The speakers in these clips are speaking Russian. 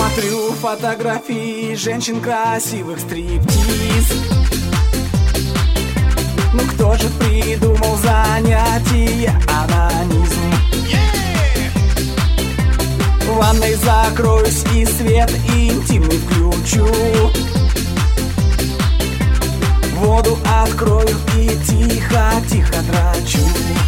Смотрю фотографии женщин красивых, стриптиз. Ну кто же придумал занятие анонизм? В ванной закроюсь и свет интимный включу. Воду открою и тихо-тихо драчу.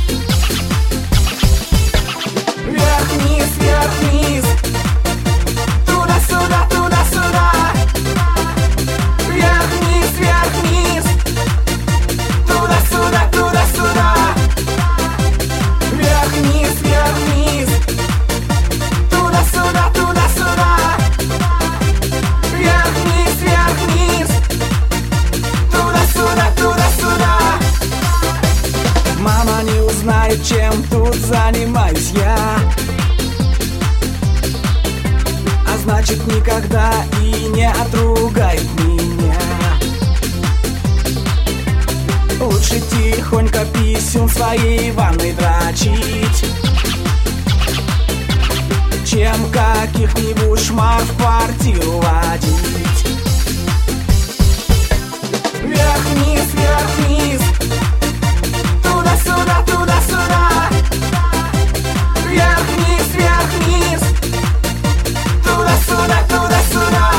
Вверх-вниз, вверх-вниз, туда-сюда, туда-сюда. Вверх-вниз, вверх-вниз, туда-сюда, туда-сюда. Вверх-вниз, вверх-вниз, туда-сюда, туда-сюда. Вверх-вниз, вверх-вниз, туда-сюда, туда-сюда. Мама не узнает, чем тут занимаюсь я. А значит, никогда и не отругает меня. Лучше тихонько писюн в своей ванной дрочить, чем каких-нибудь шмар в квартиру водить. Вверх-вниз, вверх-вниз, туда-сюда, туда-сюда. Вверх-вниз, вверх-вниз, туда-сюда, туда-сюда.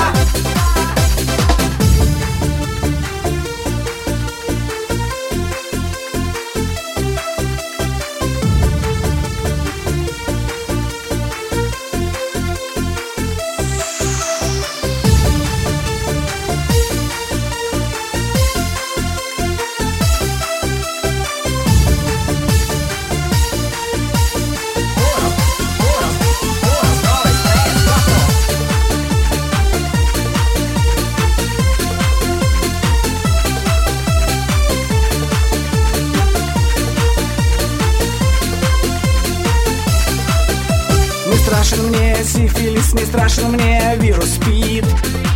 Не страшен мне сифилис, не страшен мне вирус СПИД.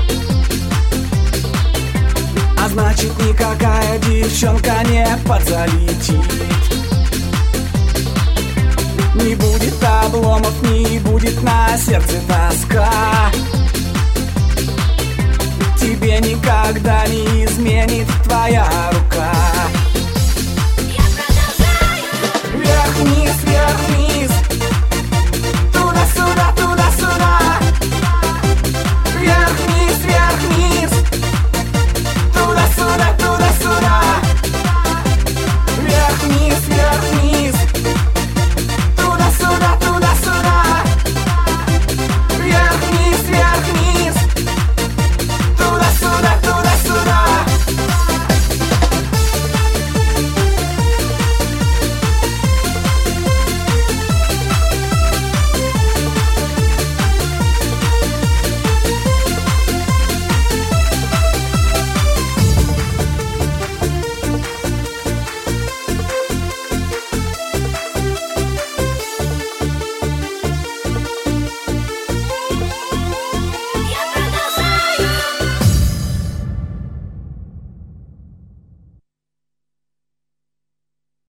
А значит, никакая девчонка не подзалетит. Не будет обломов, не будет на сердце тоска. Тебе никогда не изменит твоя